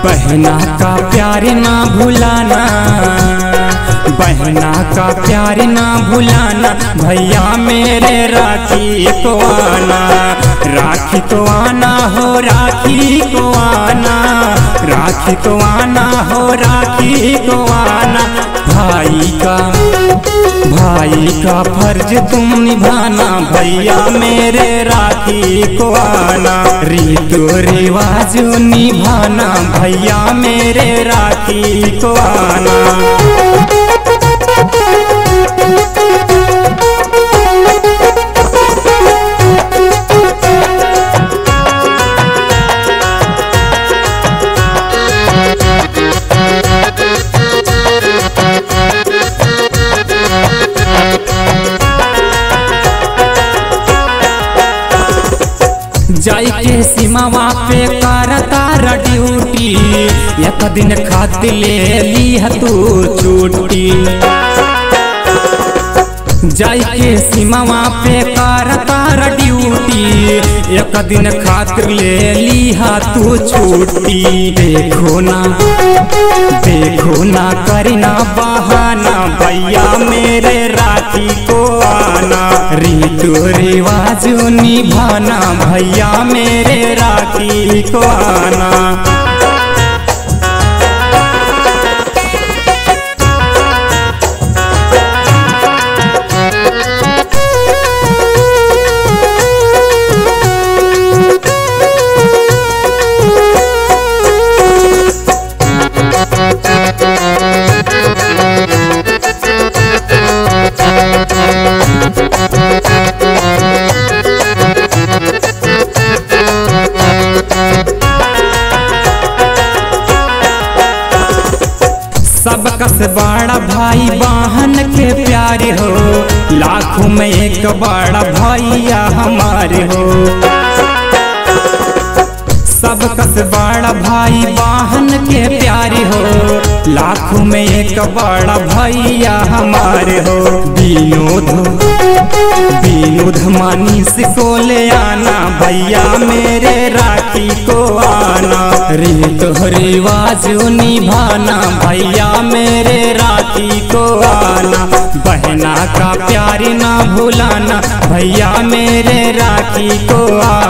बहना का प्यार ना भुलाना, बहना का प्यार ना भुलाना, भैया मेरे राखी को आना, राखी को आना हो राखी को आना, राखी को आना हो राखी को आना। भाई का फर्ज तुम निभाना, भैया मेरे राखी को आना, रीतो रिवाज निभाना, भैया मेरे राखी को आना। जाई के सीमावा पे करतार ड्यूटी, एक दिन खातिर ले ली तू छुट्टी। जाई के सीमावा पे करतार ड्यूटी, एक दिन खातिर ले ली तू छुट्टी। देखो ना करना बहाना, भैया मेरे राखी को आना, रीतो रिवाज निभाना, भैया मेरे राखी को आना। सबका से बड़ा भाई बहन के प्यारे हो, लाखों में एक बड़ा भैया हमारे हो। सबका से बड़ा भाई बहन के प्यारे हो, लाखों में एक बड़ा भैया हमारे हो। विनोद मनीष को ले आना, भैया मेरे राखी को आना, रीतो रिवाज निभाना, भैया मेरे राखी को आना। बहना का प्यार ना भुलाना, भैया मेरे राखी को आना।